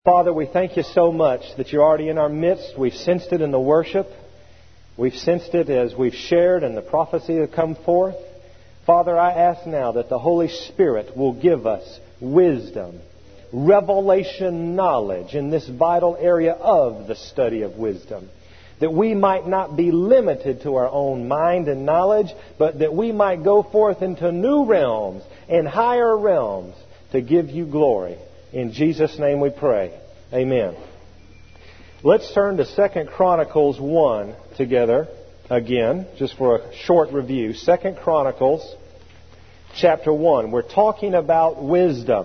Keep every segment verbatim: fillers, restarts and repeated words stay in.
Father, we thank you so much that you're already in our midst. We've sensed it in the worship. We've sensed it as we've shared and the prophecy that come forth. Father, I ask now that the Holy Spirit will give us wisdom, revelation knowledge in this vital area of the study of wisdom. That we might not be limited to our own mind and knowledge, but that we might go forth into new realms and higher realms to give you glory. In Jesus' name we pray. Amen. Let's turn to Second Chronicles one together again, just for a short review. Second Chronicles chapter one. We're talking about wisdom.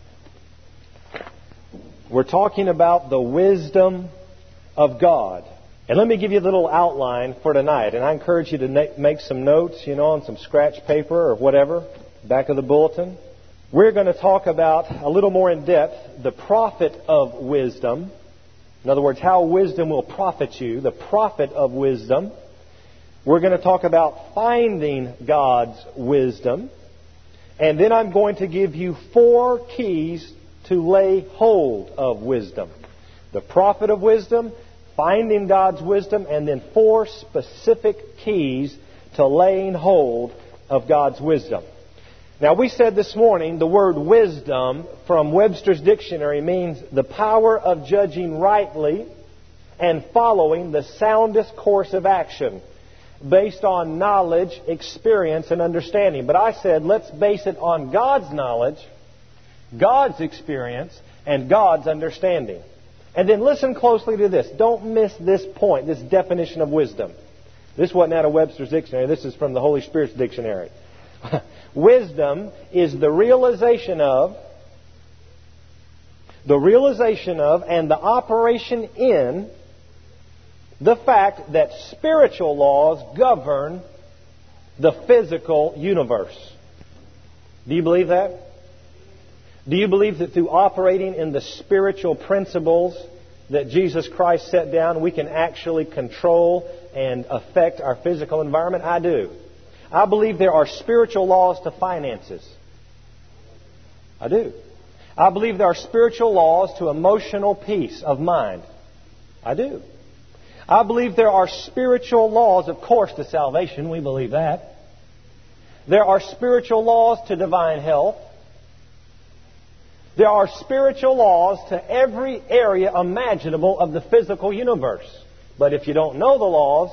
We're talking about the wisdom of God. And let me give you a little outline for tonight. And I encourage you to make some notes, you know, on some scratch paper or whatever, back of the bulletin. We're going to talk about, a little more in depth, the profit of wisdom. In other words, how wisdom will profit you, the profit of wisdom. We're going to talk about finding God's wisdom. And then I'm going to give you four keys to lay hold of wisdom. The profit of wisdom, finding God's wisdom, and then four specific keys to laying hold of God's wisdom. Now, we said this morning the word wisdom from Webster's dictionary means the power of judging rightly and following the soundest course of action based on knowledge, experience, and understanding. But I said let's base it on God's knowledge, God's experience, and God's understanding. And then listen closely to this. Don't miss this point, this definition of wisdom. This wasn't out of Webster's dictionary. This is from the Holy Spirit's dictionary. Wisdom is the realization of, the realization of and the operation in the fact that spiritual laws govern the physical universe. Do you believe that? Do you believe that through operating in the spiritual principles that Jesus Christ set down, we can actually control and affect our physical environment? I do. I believe there are spiritual laws to finances. I do. I believe there are spiritual laws to emotional peace of mind. I do. I believe there are spiritual laws, of course, to salvation. We believe that. There are spiritual laws to divine health. There are spiritual laws to every area imaginable of the physical universe. But if you don't know the laws,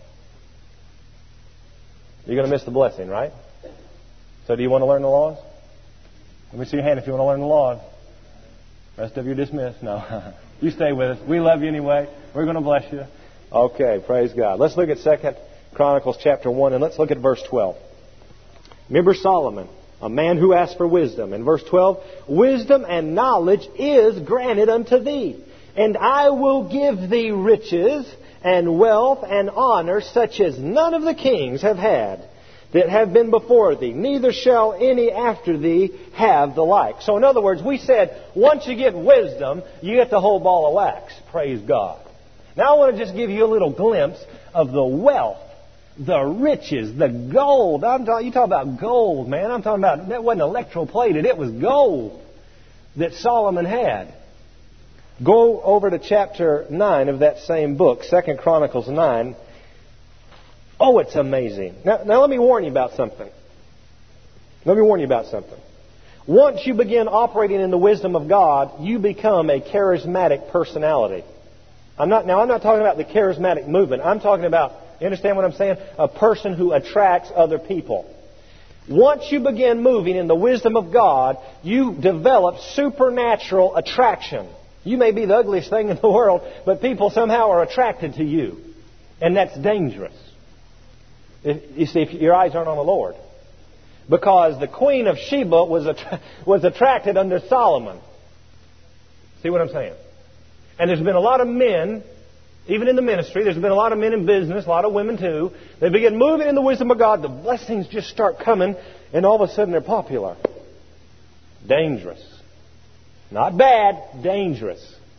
you're going to miss the blessing, right? So do you want to learn the laws? Let me see your hand if you want to learn the laws. Rest of you dismissed. No. You stay with us. We love you anyway. We're going to bless you. Okay, praise God. Let's look at Second Chronicles chapter one, and let's look at verse twelve. Remember Solomon, a man who asked for wisdom. In verse twelve, wisdom and knowledge is granted unto thee, and I will give thee riches and wealth and honor such as none of the kings have had that have been before thee, neither shall any after thee have the like. So in other words, we said, once you get wisdom, you get the whole ball of wax. Praise God. Now I want to just give you a little glimpse of the wealth, the riches, the gold. I'm talking, you talk about gold, man. I'm talking about, that wasn't electroplated. It was gold that Solomon had. Go over to chapter nine of that same book, Second Chronicles nine. Oh, it's amazing. Now, now let me warn you about something. Let me warn you about something. Once you begin operating in the wisdom of God, you become a charismatic personality. I'm not, now, I'm not talking about the charismatic movement. I'm talking about, you understand what I'm saying? A person who attracts other people. Once you begin moving in the wisdom of God, you develop supernatural attraction. You may be the ugliest thing in the world, but people somehow are attracted to you. And that's dangerous. If, you see, if your eyes aren't on the Lord. Because the Queen of Sheba was, attra- was attracted under Solomon. See what I'm saying? And there's been a lot of men, even in the ministry, there's been a lot of men in business, a lot of women too. They begin moving in the wisdom of God, the blessings just start coming, and all of a sudden they're popular. Dangerous. Not bad, dangerous.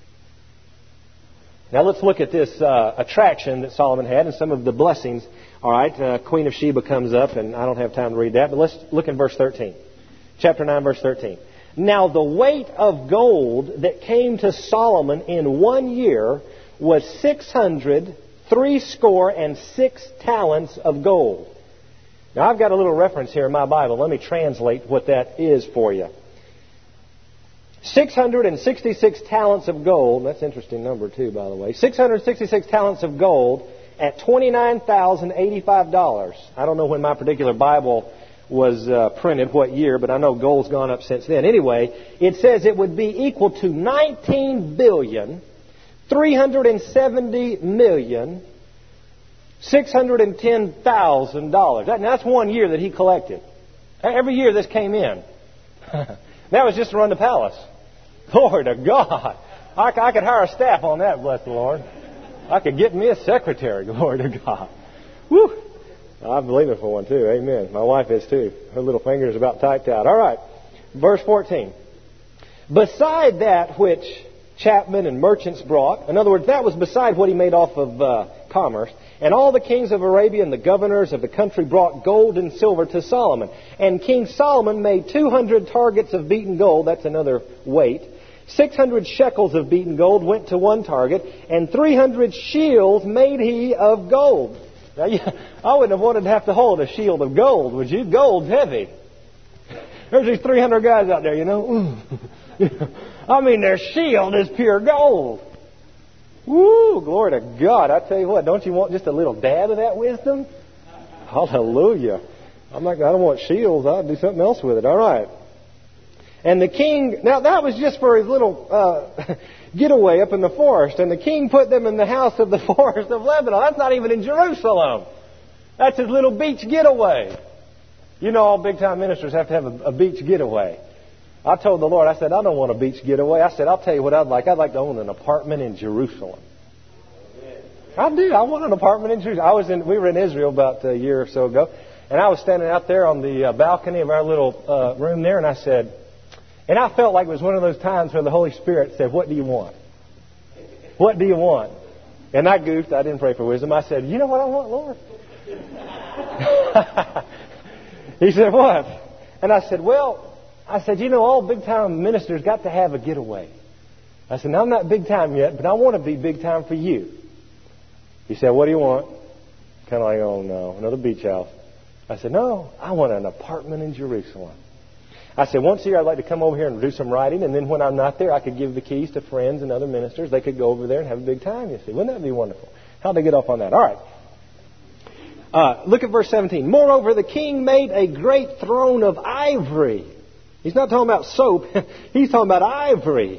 Now let's look at this uh, attraction that Solomon had and some of the blessings. All right, uh, Queen of Sheba comes up, and I don't have time to read that, but let's look in verse thirteen. Chapter nine, verse thirteen. Now the weight of gold that came to Solomon in one year was six hundred three score and six talents of gold. Now I've got a little reference here in my Bible. Let me translate what that is for you. six hundred sixty-six talents of gold. That's an interesting number too, by the way. six hundred sixty-six talents of gold at twenty-nine thousand eighty-five dollars. I don't know when my particular Bible was uh, printed, what year, but I know gold's gone up since then. Anyway, it says it would be equal to nineteen billion three hundred seventy million six hundred ten thousand dollars. That, that's one year that he collected. Every year this came in. That was just to run the palace. Glory to God. I, I could hire a staff on that, bless the Lord. I could get me a secretary. Glory to God. Woo! I believe it for one too. Amen. My wife is too. Her little finger is about typed out. All right. Verse fourteen. Beside that which chapmen and merchants brought, in other words, that was beside what he made off of uh, commerce, and all the kings of Arabia and the governors of the country brought gold and silver to Solomon. And King Solomon made two hundred targets of beaten gold. That's another weight. six hundred shekels of beaten gold went to one target, and three hundred shields made he of gold. Now, yeah, I wouldn't have wanted to have to hold a shield of gold, would you? Gold's heavy. There's these three hundred guys out there, you know. I mean, their shield is pure gold. Woo, glory to God. I tell you what, don't you want just a little dab of that wisdom? Hallelujah. I'm like, I don't want shields. I'll do something else with it. All right. And the king, now that was just for his little uh, getaway up in the forest. And the king put them in the house of the forest of Lebanon. That's not even in Jerusalem. That's his little beach getaway. You know, all big-time ministers have to have a, a beach getaway. I told the Lord, I said, I don't want a beach getaway. I said, I'll tell you what I'd like. I'd like to own an apartment in Jerusalem. I do. I want an apartment in Jerusalem. I was in, we were in Israel about a year or so ago. And I was standing out there on the uh, balcony of our little uh, room there. And I said, and I felt like it was one of those times where the Holy Spirit said, what do you want? What do you want? And I goofed. I didn't pray for wisdom. I said, you know what I want, Lord? He said, what? And I said, well, I said, you know, all big-time ministers got to have a getaway. I said, now, I'm not big-time yet, but I want to be big-time for you. He said, what do you want? Kind of like, oh, no, another beach house. I said, no, I want an apartment in Jerusalem. I said, once a year I'd like to come over here and do some writing, and then when I'm not there, I could give the keys to friends and other ministers. They could go over there and have a big time, you see. Wouldn't that be wonderful? How'd they get off on that? All right. Uh, look at verse seventeen. Moreover, the king made a great throne of ivory. He's not talking about soap. He's talking about ivory.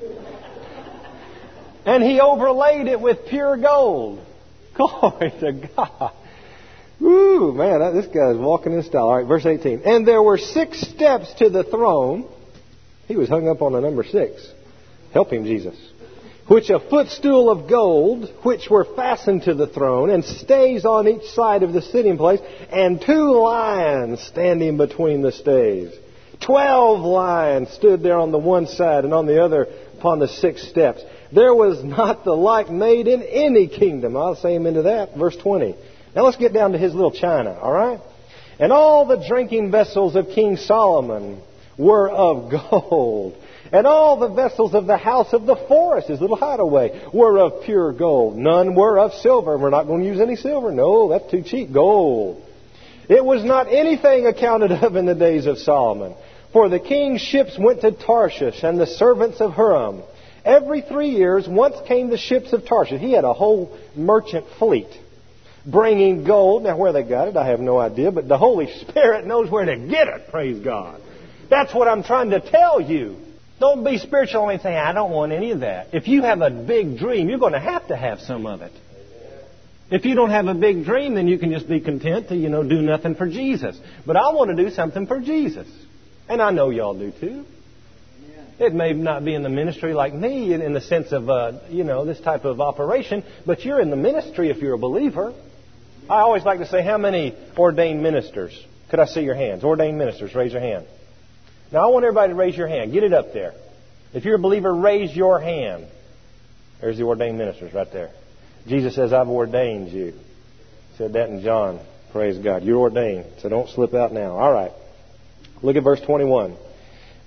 And he overlaid it with pure gold. Glory to God. Woo, man, this guy's walking in style. All right, verse eighteen. And there were six steps to the throne. He was hung up on the number six. Help him, Jesus. Which a footstool of gold, which were fastened to the throne, and stays on each side of the sitting place, and two lions standing between the stays. Twelve lions stood there on the one side, and on the other upon the six steps. There was not the like made in any kingdom. I'll say him into that. Verse twenty. Now let's get down to his little china, all right? And all the drinking vessels of King Solomon were of gold. And all the vessels of the house of the forest, his little hideaway, were of pure gold. None were of silver. We're not going to use any silver. No, that's too cheap. Gold. It was not anything accounted of in the days of Solomon. For the king's ships went to Tarshish, and the servants of Huram. Every three years, once came the ships of Tarshish. He had a whole merchant fleet, bringing gold. Now, where they got it, I have no idea, but the Holy Spirit knows where to get it, praise God. That's what I'm trying to tell you. Don't be spiritual and say, I don't want any of that. If you have a big dream, you're going to have to have some of it. If you don't have a big dream, then you can just be content to, you know, do nothing for Jesus. But I want to do something for Jesus. And I know y'all do too. It may not be in the ministry like me in, in the sense of, uh, you know, this type of operation, but you're in the ministry if you're a believer. I always like to say, how many ordained ministers? Could I see your hands? Ordained ministers, raise your hand. Now, I want everybody to raise your hand. Get it up there. If you're a believer, raise your hand. There's the ordained ministers right there. Jesus says, I've ordained you. He said that in John. Praise God. You're ordained, so don't slip out now. All right. Look at verse twenty-one.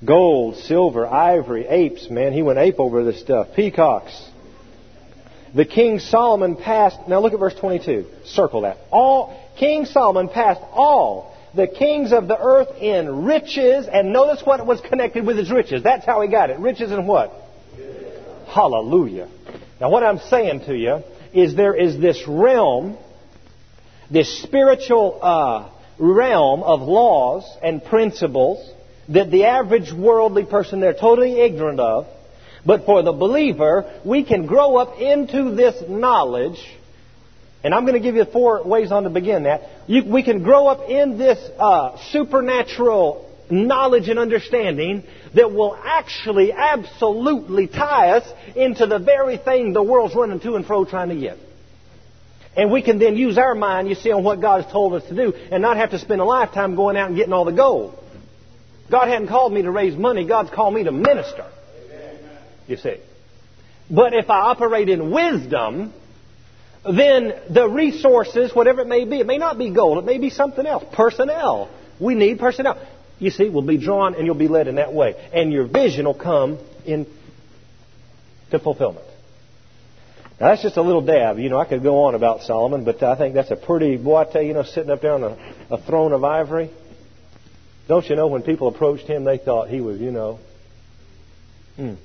Gold, silver, ivory, apes. Man, he went ape over this stuff. Peacocks. The King Solomon passed... Now look at verse twenty-two. Circle that. All King Solomon passed all the kings of the earth in riches. And notice what was connected with his riches. That's how he got it. Riches and what? Hallelujah. Now what I'm saying to you is there is this realm, this spiritual uh, realm of laws and principles that the average worldly person, they're totally ignorant of. But for the believer, we can grow up into this knowledge. And I'm going to give you four ways on to begin that. You, we can grow up in this uh, supernatural knowledge and understanding that will actually absolutely tie us into the very thing the world's running to and fro trying to get. And we can then use our mind, you see, on what God has told us to do and not have to spend a lifetime going out and getting all the gold. God hadn't called me to raise money. God's called me to minister. You see. But if I operate in wisdom, then the resources, whatever it may be, it may not be gold, it may be something else. Personnel. We need personnel. You see, will be drawn and you'll be led in that way. And your vision will come in to fulfillment. Now that's just a little dab. You know, I could go on about Solomon, but I think that's a pretty, boy, I tell you, you know, sitting up there on a, a throne of ivory. Don't you know when people approached him, they thought he was, you know, hmm.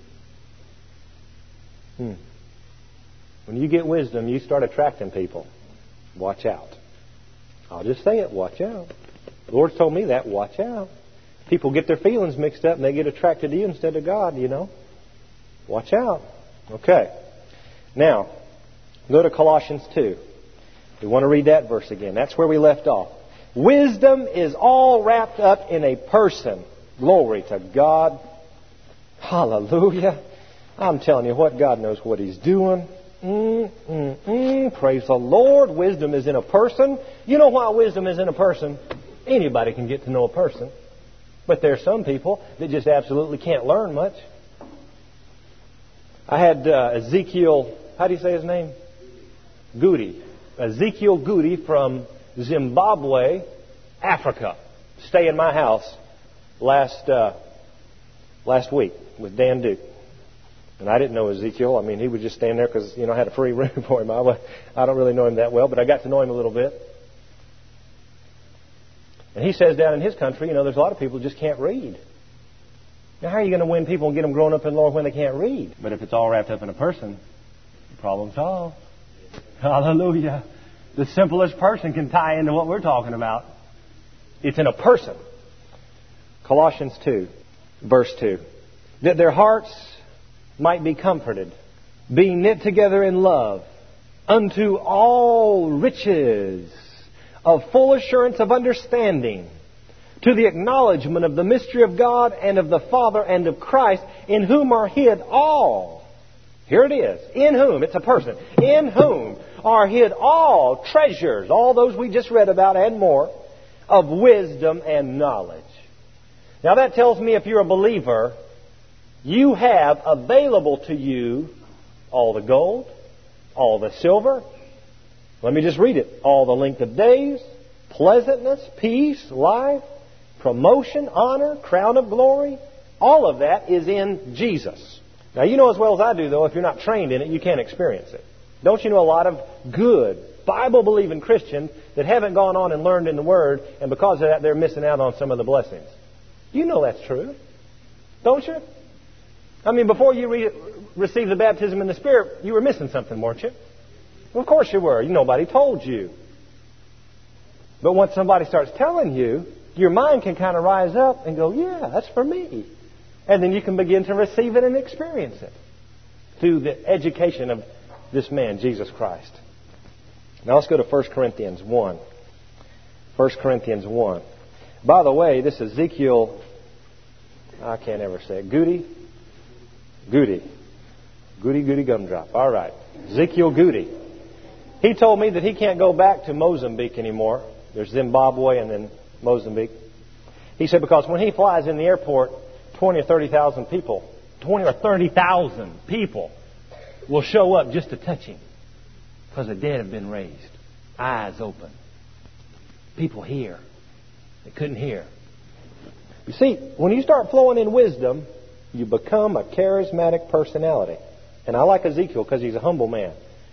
Hmm. When you get wisdom, you start attracting people. Watch out. I'll just say it, watch out. The Lord's told me that, watch out. People get their feelings mixed up and they get attracted to you instead of God, you know. Watch out. Okay. Now, go to Colossians two. We want to read that verse again. That's where we left off. Wisdom is all wrapped up in a person. Glory to God. Hallelujah. I'm telling you what, God knows what He's doing. Mm, mm, mm. Praise the Lord. Wisdom is in a person. You know why wisdom is in a person? Anybody can get to know a person. But there are some people that just absolutely can't learn much. I had uh, Ezekiel, how do you say his name? Goody. Ezekiel Goody from Zimbabwe, Africa, stay in my house last uh, last week with Dan Duke. And I didn't know Ezekiel. I mean, he would just stand there because, you know, I had a free room for him. I, I don't really know him that well, but I got to know him a little bit. And he says down in his country, you know, there's a lot of people who just can't read. Now, how are you going to win people and get them growing up in the Lord when they can't read? But if it's all wrapped up in a person, problem solved. Hallelujah. The simplest person can tie into what we're talking about. It's in a person. Colossians two, verse two. That their hearts might be comforted, being knit together in love, unto all riches of full assurance of understanding, to the acknowledgement of the mystery of God and of the Father and of Christ, in whom are hid all. Here it is. In whom, it's a person, in whom are hid all treasures, all those we just read about and more, of wisdom and knowledge. Now that tells me if you're a believer, you have available to you all the gold, all the silver. Let me just read it. All the length of days, pleasantness, peace, life, promotion, honor, crown of glory. All of that is in Jesus. Now, you know as well as I do, though, if you're not trained in it, you can't experience it. Don't you know a lot of good, Bible-believing Christians that haven't gone on and learned in the Word, and because of that, they're missing out on some of the blessings? You know that's true. Don't you? I mean, before you re- received the baptism in the Spirit, you were missing something, weren't you? Well, of course you were. Nobody told you. But once somebody starts telling you, your mind can kind of rise up and go, yeah, that's for me. And then you can begin to receive it and experience it through the education of this man, Jesus Christ. Now let's go to First Corinthians one. First Corinthians one. By the way, this Ezekiel, I can't ever say it, Goody? Goody. Goody, Goody Gumdrop. All right. Ezekiel Goody. He told me that he can't go back to Mozambique anymore. There's Zimbabwe and then Mozambique. He said because when he flies in the airport, twenty or thirty thousand people, twenty or thirty thousand people will show up just to touch him because the dead have been raised. Eyes open. People hear. They couldn't hear. You see, when you start flowing in wisdom, you become a charismatic personality. And I like Ezekiel because he's a humble man.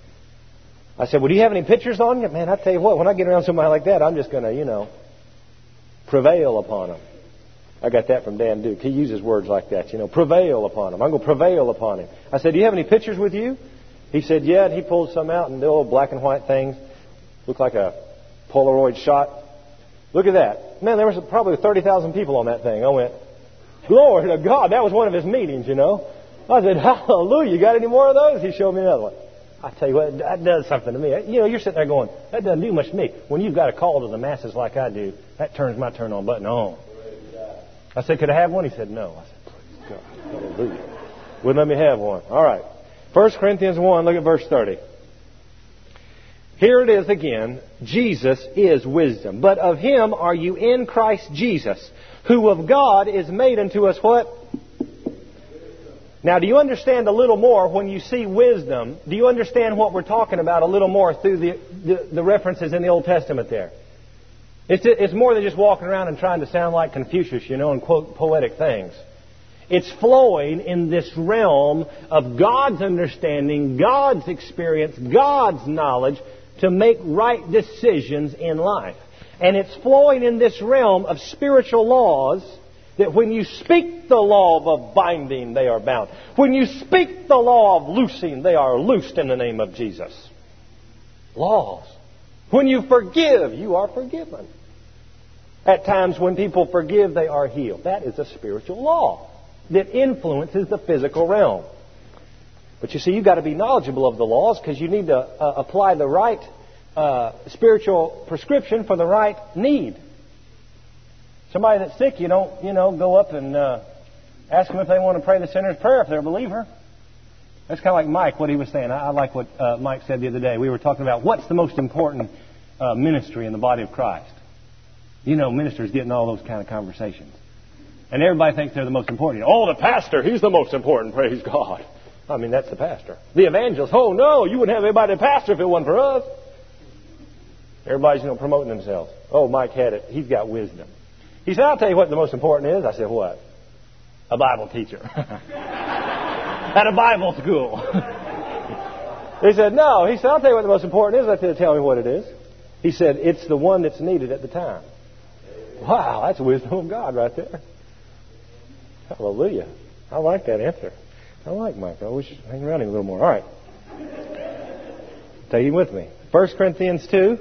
I said, well, do you have any pictures on you? Man, I tell you what, when I get around somebody like that, I'm just going to, you know, prevail upon them. I got that from Dan Duke. He uses words like that, you know, prevail upon him. I'm going to prevail upon him. I said, do you have any pictures with you? He said, yeah, and he pulled some out, and the old black and white things. Looked like a Polaroid shot. Look at that. Man, there was probably thirty thousand people on that thing. I went, glory to God. That was one of his meetings, you know. I said, hallelujah, you got any more of those? He showed me another one. I tell you what, that does something to me. You know, you're sitting there going, that doesn't do much to me. When you've got a call to the masses like I do, that turns my turn on button on. I said, could I have one? He said, no. I said, praise God. Hallelujah. Wouldn't let me have one. All right. First Corinthians one, look at verse thirty. Here it is again. Jesus is wisdom. But of Him are you in Christ Jesus, who of God is made unto us what? Now, do you understand a little more when you see wisdom? Do you understand what we're talking about a little more through the, the, the references in the Old Testament there? It's, it's more than just walking around and trying to sound like Confucius, you know, and quote poetic things. It's flowing in this realm of God's understanding, God's experience, God's knowledge to make right decisions in life. And it's flowing in this realm of spiritual laws that when you speak the law of binding, they are bound. When you speak the law of loosing, they are loosed in the name of Jesus. Laws. When you forgive, you are forgiven. At times when people forgive, they are healed. That is a spiritual law that influences the physical realm. But you see, you've got to be knowledgeable of the laws because you need to uh, apply the right uh, spiritual prescription for the right need. Somebody that's sick, you don't, you know, go up and uh, ask them if they want to pray the sinner's prayer if they're a believer. That's kind of like Mike, what he was saying. I, I like what uh, Mike said the other day. We were talking about what's the most important uh, ministry in the body of Christ. You know, ministers getting all those kind of conversations. And everybody thinks they're the most important. Oh, the pastor, he's the most important, praise God. I mean, that's the pastor. The evangelist, oh, no, you wouldn't have anybody to pastor if it wasn't for us. Everybody's, you know, promoting themselves. Oh, Mike had it. He's got wisdom. He said, I'll tell you what the most important is. I said, what? A Bible teacher. At a Bible school. He said, no. He said, I'll tell you what the most important is. I said, tell me what it is. He said, it's the one that's needed at the time. Wow, that's wisdom of God right there. Hallelujah. I like that answer. I like Mike. I wish I'd hang around him a little more. All right. Take him with me. First Corinthians two.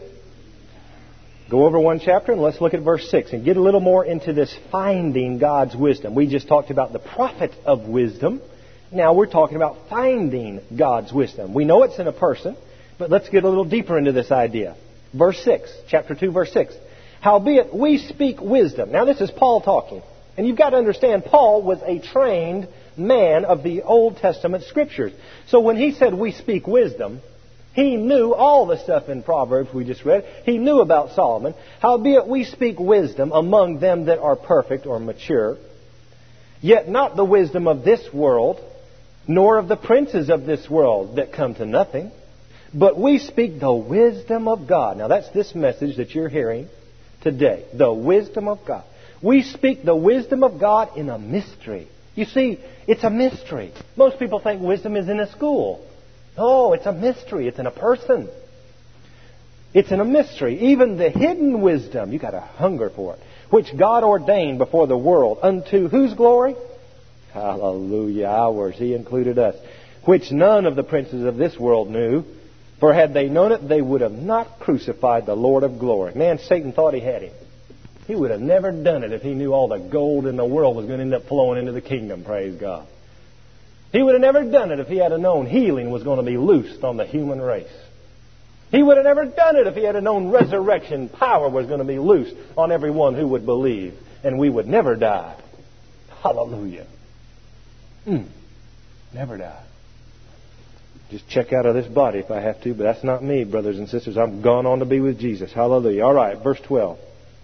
Go over one chapter and let's look at verse six and get a little more into this finding God's wisdom. We just talked about the profit of wisdom. Now we're talking about finding God's wisdom. We know it's in a person, but let's get a little deeper into this idea. Verse six, chapter two, verse six. Howbeit we speak wisdom. Now this is Paul talking. And you've got to understand, Paul was a trained man of the Old Testament Scriptures. So when he said we speak wisdom, he knew all the stuff in Proverbs we just read. He knew about Solomon. Howbeit we speak wisdom among them that are perfect or mature, yet not the wisdom of this world, nor of the princes of this world that come to nothing. But we speak the wisdom of God. Now that's this message that you're hearing today. The wisdom of God. We speak the wisdom of God in a mystery. You see, it's a mystery. Most people think wisdom is in a school. No, it's a mystery. It's in a person. It's in a mystery. Even the hidden wisdom, you got to hunger for it, which God ordained before the world, unto whose glory? Hallelujah, ours. He included us. Which none of the princes of this world knew. For had they known it, they would have not crucified the Lord of glory. Man, Satan thought he had him. He would have never done it if he knew all the gold in the world was going to end up flowing into the kingdom, praise God. He would have never done it if he had known healing was going to be loosed on the human race. He would have never done it if he had known resurrection power was going to be loosed on everyone who would believe. And we would never die. Hallelujah. Mm. Never die. Just check out of this body if I have to, but that's not me, brothers and sisters. I'm gone on to be with Jesus. Hallelujah. All right, verse twelve.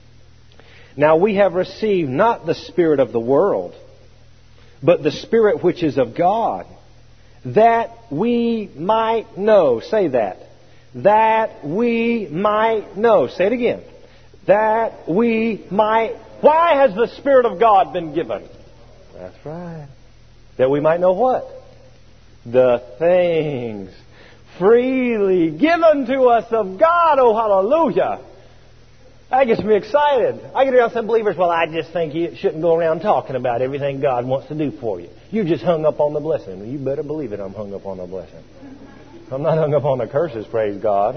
Now we have received not the spirit of the world, but the Spirit which is of God, that we might know. Say that. That we might know. Say it again. That we might Why has the Spirit of God been given? That's right. That we might know what? The things freely given to us of God. Oh, hallelujah. That gets me excited. I get around some believers, well, I just think you shouldn't go around talking about everything God wants to do for you. You're just hung up on the blessing. Well, you better believe it, I'm hung up on the blessing. I'm not hung up on the curses, praise God.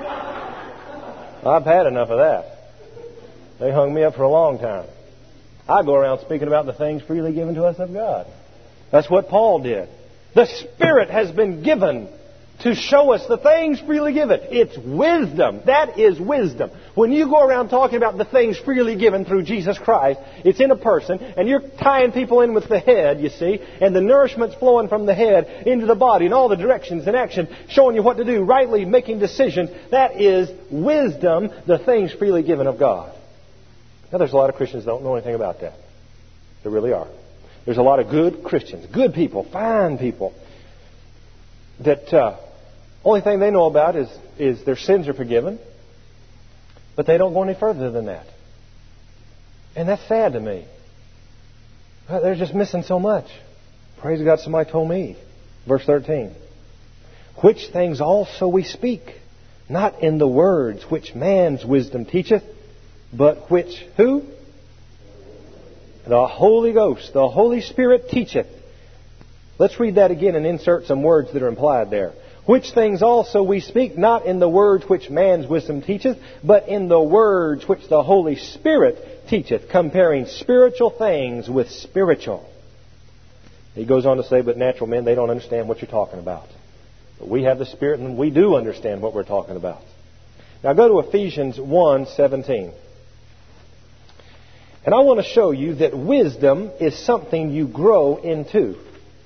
I've had enough of that. They hung me up for a long time. I go around speaking about the things freely given to us of God. That's what Paul did. The Spirit has been given to show us the things freely given. It's wisdom. That is wisdom. When you go around talking about the things freely given through Jesus Christ, it's in a person, and you're tying people in with the head, you see, and the nourishment's flowing from the head into the body in all the directions and action, showing you what to do, rightly making decisions. That is wisdom, the things freely given of God. Now, there's a lot of Christians that don't know anything about that. There really are. There's a lot of good Christians, good people, fine people, that uh, only thing they know about is, is their sins are forgiven, but they don't go any further than that. And that's sad to me. They're just missing so much. Praise God, somebody told me. Verse thirteen. Which things also we speak, not in the words which man's wisdom teacheth, but which, who? The Holy Ghost, the Holy Spirit teacheth. Let's read that again and insert some words that are implied there. Which things also we speak, not in the words which man's wisdom teacheth, but in the words which the Holy Spirit teacheth, comparing spiritual things with spiritual. He goes on to say, but natural men, they don't understand what you're talking about. But we have the Spirit and we do understand what we're talking about. Now go to Ephesians one seventeen. And I want to show you that wisdom is something you grow into.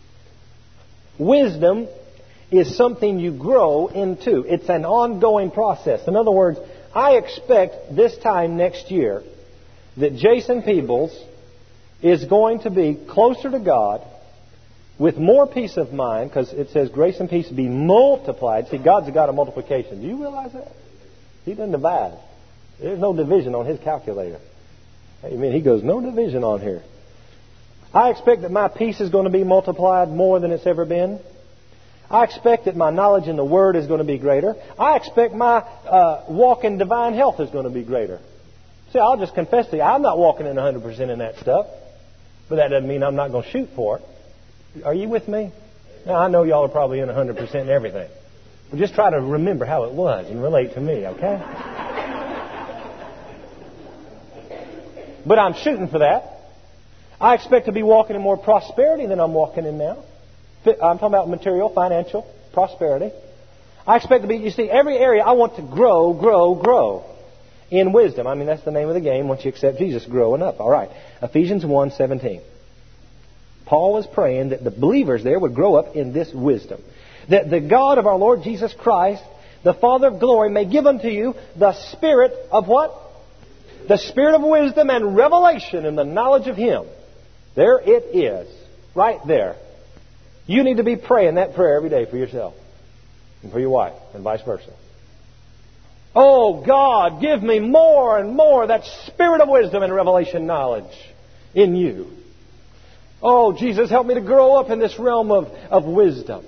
Wisdom is something you grow into. It's an ongoing process. In other words, I expect this time next year that Jason Peebles is going to be closer to God with more peace of mind, because it says grace and peace be multiplied. See, God's a God of multiplication. Do you realize that? He doesn't divide. There's no division on His calculator. Amen. He goes, no division on here. I expect that my peace is going to be multiplied more than it's ever been. I expect that my knowledge in the Word is going to be greater. I expect my uh, walk in divine health is going to be greater. See, I'll just confess to you, I'm not walking in one hundred percent in that stuff. But that doesn't mean I'm not going to shoot for it. Are you with me? Now, I know y'all are probably in one hundred percent in everything. But just try to remember how it was and relate to me, okay? But I'm shooting for that. I expect to be walking in more prosperity than I'm walking in now. I'm talking about material, financial, prosperity. I expect to be, you see, every area I want to grow, grow, grow in wisdom. I mean, that's the name of the game once you accept Jesus, growing up. All right. Ephesians one seventeen. Paul was praying that the believers there would grow up in this wisdom. That the God of our Lord Jesus Christ, the Father of glory, may give unto you the Spirit of what? The Spirit of wisdom and revelation in the knowledge of Him. There it is. Right there. You need to be praying that prayer every day for yourself. And for your wife. And vice versa. Oh God, give me more and more that Spirit of wisdom and revelation knowledge in you. Oh Jesus, help me to grow up in this realm of, of wisdom.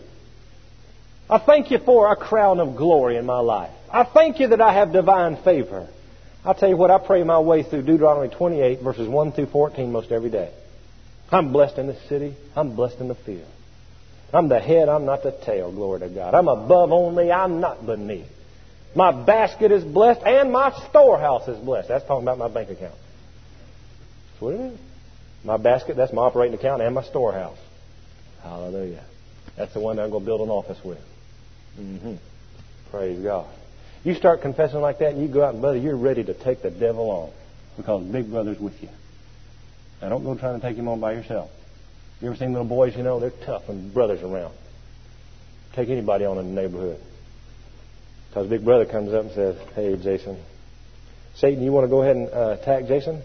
I thank You for a crown of glory in my life. I thank You that I have divine favor. I'll tell you what, I pray my way through Deuteronomy twenty-eight, verses one through fourteen most every day. I'm blessed in the city. I'm blessed in the field. I'm the head, I'm not the tail, glory to God. I'm above only, I'm not beneath. My basket is blessed and my storehouse is blessed. That's talking about my bank account. That's what it is. My basket, that's my operating account and my storehouse. Hallelujah. That's the one that I'm going to build an office with. Mm-hmm. Praise God. You start confessing like that and you go out and, brother, you're ready to take the devil on. Because Big Brother's with you. Now, don't go trying to take him on by yourself. You ever seen little boys, you know, they're tough when Brother's around. Take anybody on in the neighborhood. Because Big Brother comes up and says, hey, Jason, Satan, you want to go ahead and uh, attack Jason?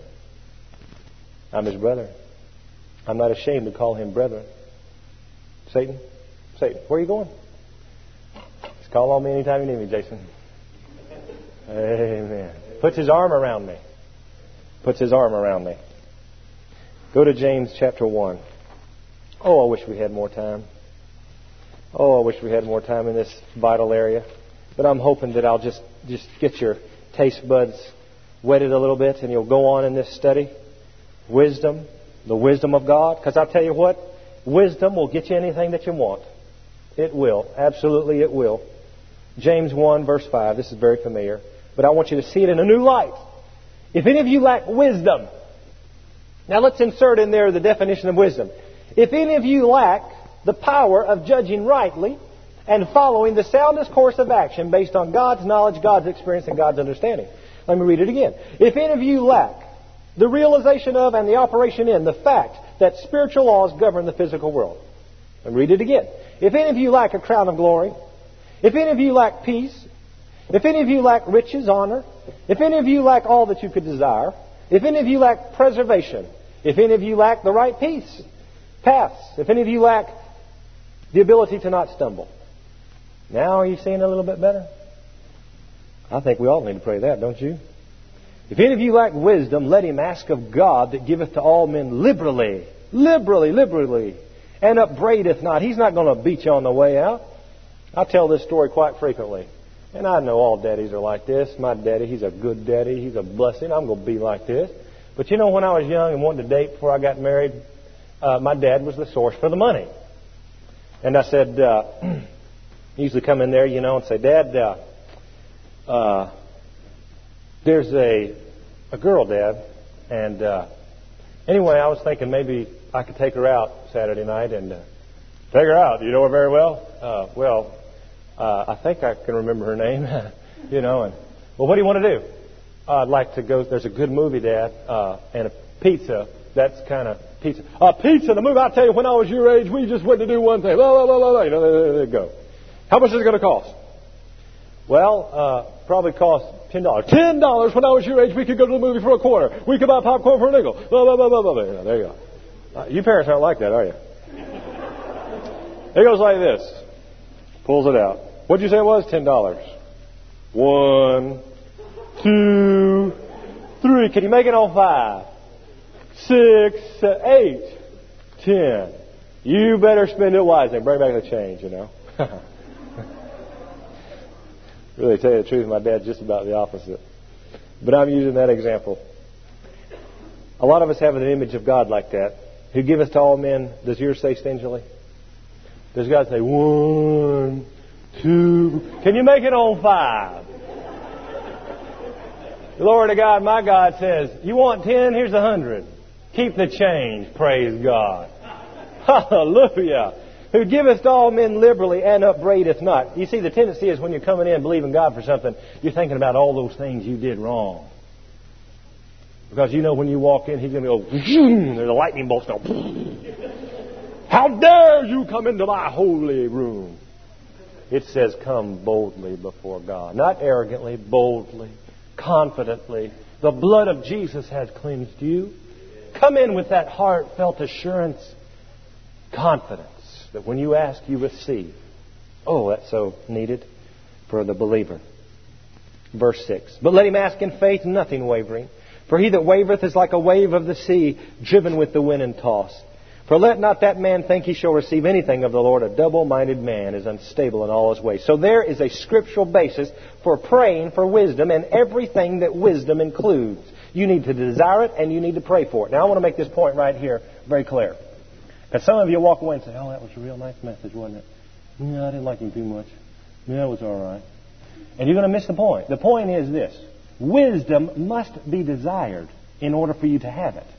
I'm his brother. I'm not ashamed to call him brethren. Satan, Satan, where are you going? Just call on me anytime you need me, Jason. Amen. Puts his arm around me. puts his arm around me. Go to James chapter one. Oh, I wish we had more time. Oh, I wish we had more time in this vital area. But I'm hoping that I'll just, just get your taste buds wetted a little bit and you'll go on in this study. Wisdom, the wisdom of God. Because I'll tell you what, wisdom will get you anything that you want. It will. Absolutely it will. James one verse five. This is very familiar. But I want you to see it in a new light. If any of you lack wisdom. Now let's insert in there the definition of wisdom. If any of you lack the power of judging rightly and following the soundest course of action based on God's knowledge, God's experience, and God's understanding. Let me read it again. If any of you lack the realization of and the operation in the fact that spiritual laws govern the physical world. Let me read it again. If any of you lack a crown of glory, if any of you lack peace, if any of you lack riches, honor, if any of you lack all that you could desire, if any of you lack preservation, if any of you lack the right peace, paths, if any of you lack the ability to not stumble. Now are you seeing a little bit better? I think we all need to pray that, don't you? If any of you lack wisdom, let him ask of God that giveth to all men liberally, liberally, liberally, and upbraideth not. He's not going to beat you on the way out. I tell this story quite frequently. And I know all daddies are like this. My daddy, he's a good daddy. He's a blessing. I'm going to be like this. But you know, when I was young and wanted to date before I got married, uh, my dad was the source for the money. And I said, uh, usually come in there, you know, and say, Dad, uh, uh, there's a a girl, Dad. And uh, anyway, I was thinking maybe I could take her out Saturday night and uh, take her out. Do you know her very well? Uh, well, uh, I think I can remember her name, you know. And well, what do you want to do? Uh, I'd like to go. There's a good movie, Dad, uh, and a pizza. That's kind of pizza. A uh, pizza, the movie. I tell you, when I was your age, we just went to do one thing. Blah, blah, blah, blah. You know, there, there you go. How much is it going to cost? Well, uh, probably cost ten dollars. Ten dollars when I was your age, we could go to the movie for a quarter. We could buy popcorn for a nickel. Blah, blah, blah, blah, blah. You know, there you go. Uh, you parents aren't like that, are you? It goes like this. Pulls it out. What'd you say it was? Ten dollars. One, two, three. Can you make it on five? Six, eight, ten. You better spend it wisely and bring back the change, you know. Really, to tell you the truth, my dad's just about the opposite. But I'm using that example. A lot of us have an image of God like that. Who giveth to all men, does yours say stingily? Does God say, one, two, can you make it on five? Glory to God, my God says, you want ten, here's a hundred. Keep the change, praise God. Hallelujah. Who giveth to all men liberally and upbraideth not. You see, the tendency is when you're coming in believing God for something, you're thinking about all those things you did wrong. Because you know when you walk in, He's going to go, there's a lightning bolt. Go, how dare you come into my holy room? It says, come boldly before God. Not arrogantly, boldly, confidently. The blood of Jesus has cleansed you. Come in with that heartfelt assurance, confidence that when you ask, you receive. Oh, that's so needed for the believer. Verse six. But let him ask in faith, nothing wavering. For he that wavereth is like a wave of the sea, driven with the wind and tossed. For let not that man think he shall receive anything of the Lord. A double-minded man is unstable in all his ways. So there is a scriptural basis for praying for wisdom and everything that wisdom includes. You need to desire it and you need to pray for it. Now I want to make this point right here very clear. Because some of you walk away and say, oh, that was a real nice message, wasn't it? Yeah, I didn't like him too much. Yeah, it was all right. And you're going to miss the point. The point is this. Wisdom must be desired in order for you to have it.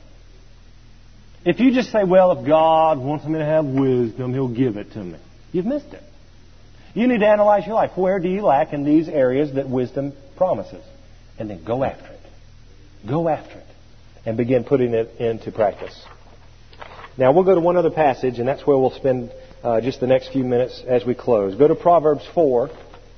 If you just say, well, if God wants me to have wisdom, He'll give it to me. You've missed it. You need to analyze your life. Where do you lack in these areas that wisdom promises? And then go after it. Go after it. And begin putting it into practice. Now, we'll go to one other passage, and that's where we'll spend uh, just the next few minutes as we close. Go to Proverbs four.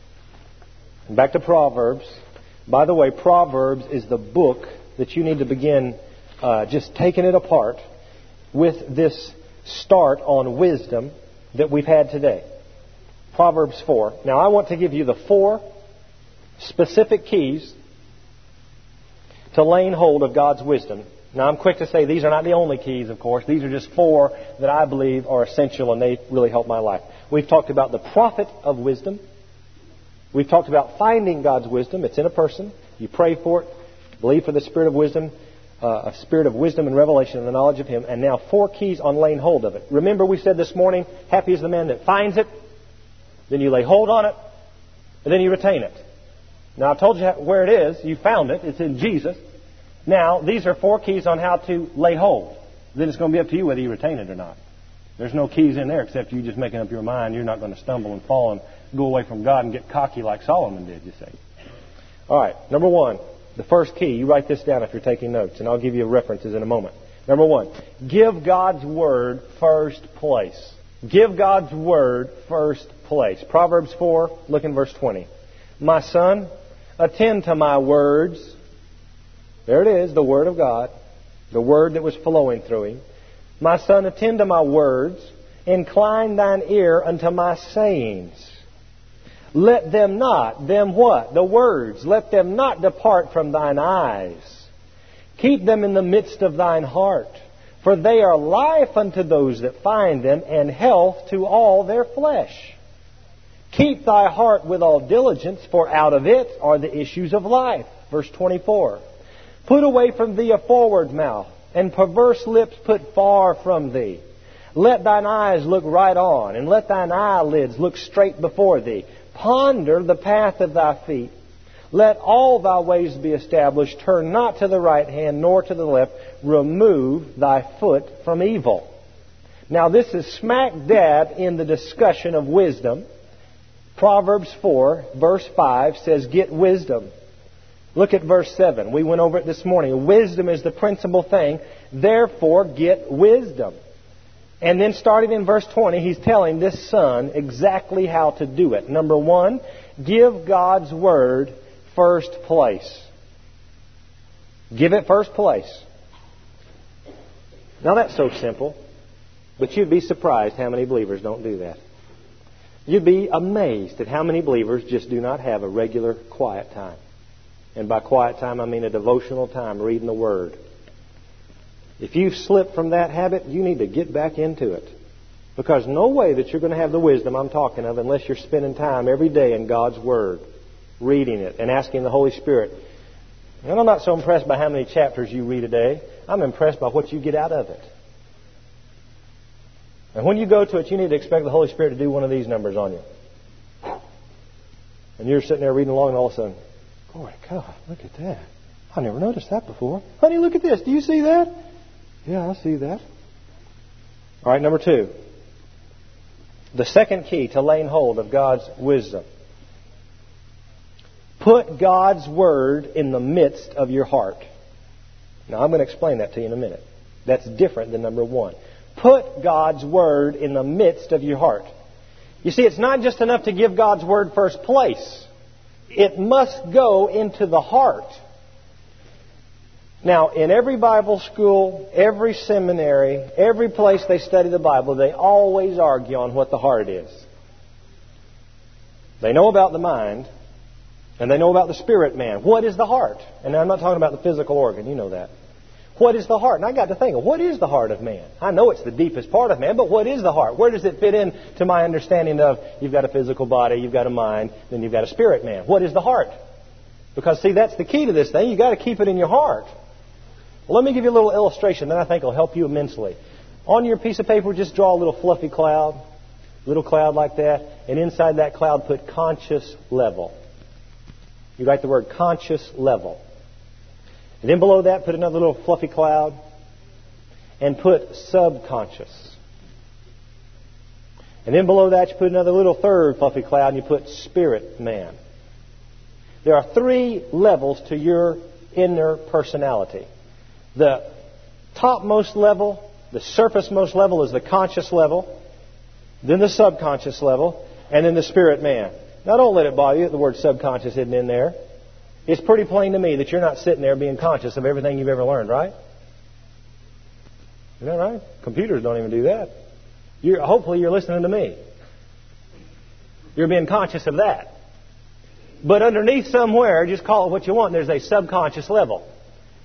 And back to Proverbs. By the way, Proverbs is the book that you need to begin uh, just taking it apart with this start on wisdom that we've had today. Proverbs four. Now, I want to give you the four specific keys to laying hold of God's wisdom. Now, I'm quick to say these are not the only keys, of course. These are just four that I believe are essential, and they really help my life. We've talked about the prophet of wisdom. We've talked about finding God's wisdom. It's in a person. You pray for it. Believe for the spirit of wisdom, uh, a spirit of wisdom and revelation and the knowledge of Him. And now four keys on laying hold of it. Remember we said this morning, happy is the man that finds it. Then you lay hold on it. And then you retain it. Now, I told you where it is. You found it. It's in Jesus. Now, these are four keys on how to lay hold. Then it's going to be up to you whether you retain it or not. There's no keys in there except you just making up your mind. You're not going to stumble and fall and go away from God and get cocky like Solomon did, you see. All right, number one, the first key. You write this down if you're taking notes, and I'll give you references in a moment. Number one, give God's Word first place. Give God's Word first place. Proverbs four, look in verse twenty. My son, attend to my words. There it is, the Word of God, the Word that was flowing through him. My son, attend to my words. Incline thine ear unto my sayings. Let them not, them what? The words. Let them not depart from thine eyes. Keep them in the midst of thine heart. For they are life unto those that find them, and health to all their flesh. Keep thy heart with all diligence, for out of it are the issues of life. Verse twenty-four. Put away from thee a forward mouth, and perverse lips put far from thee. Let thine eyes look right on, and let thine eyelids look straight before thee. Ponder the path of thy feet. Let all thy ways be established. Turn not to the right hand, nor to the left. Remove thy foot from evil. Now this is smack dab in the discussion of wisdom. Proverbs four, verse five says, get wisdom. Look at verse seven. We went over it this morning. Wisdom is the principal thing. Therefore, get wisdom. And then starting in verse twenty, he's telling this son exactly how to do it. Number one, give God's Word first place. Give it first place. Now that's so simple, but you'd be surprised how many believers don't do that. You'd be amazed at how many believers just do not have a regular quiet time. And by quiet time, I mean a devotional time, reading the Word. If you've slipped from that habit, you need to get back into it. Because no way that you're going to have the wisdom I'm talking of unless you're spending time every day in God's Word, reading it and asking the Holy Spirit. And I'm not so impressed by how many chapters you read a day. I'm impressed by what you get out of it. And when you go to it, you need to expect the Holy Spirit to do one of these numbers on you. And you're sitting there reading along, and all of a sudden, boy, God, look at that. I never noticed that before. Honey, look at this. Do you see that? Yeah, I see that. All right, number two. The second key to laying hold of God's wisdom. Put God's Word in the midst of your heart. Now, I'm going to explain that to you in a minute. That's different than number one. Put God's Word in the midst of your heart. You see, it's not just enough to give God's Word first place. It must go into the heart. Now, in every Bible school, every seminary, every place they study the Bible, they always argue on what the heart is. They know about the mind, and they know about the spirit man. What is the heart? And I'm not talking about the physical organ. You know that. What is the heart? And I got to think, what is the heart of man? I know it's the deepest part of man, but what is the heart? Where does it fit in to my understanding of you've got a physical body, you've got a mind, then you've got a spirit man? What is the heart? Because, see, that's the key to this thing. You've got to keep it in your heart. Well, let me give you a little illustration that I think will help you immensely. On your piece of paper, just draw a little fluffy cloud, a little cloud like that, and inside that cloud put conscious level. You write the word conscious level. And then below that, put another little fluffy cloud and put subconscious. And then below that, you put another little third fluffy cloud and you put spirit man. There are three levels to your inner personality. The topmost level, the surface-most level is the conscious level, then the subconscious level, and then the spirit man. Now, don't let it bother you that the word subconscious isn't in there. It's pretty plain to me that you're not sitting there being conscious of everything you've ever learned, right? Isn't that right? Computers don't even do that. You're, hopefully you're listening to me. You're being conscious of that. But underneath somewhere, just call it what you want, there's a subconscious level.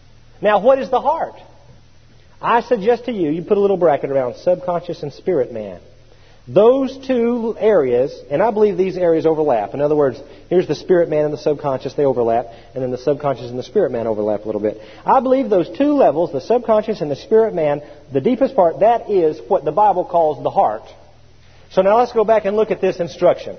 Now, what is the heart? I suggest to you, you put a little bracket around subconscious and spirit man. Those two areas, and I believe these areas overlap. In other words, here's the spirit man and the subconscious, they overlap, and then the subconscious and the spirit man overlap a little bit. I believe those two levels, the subconscious and the spirit man, the deepest part, that is what the Bible calls the heart. So now let's go back and look at this instruction.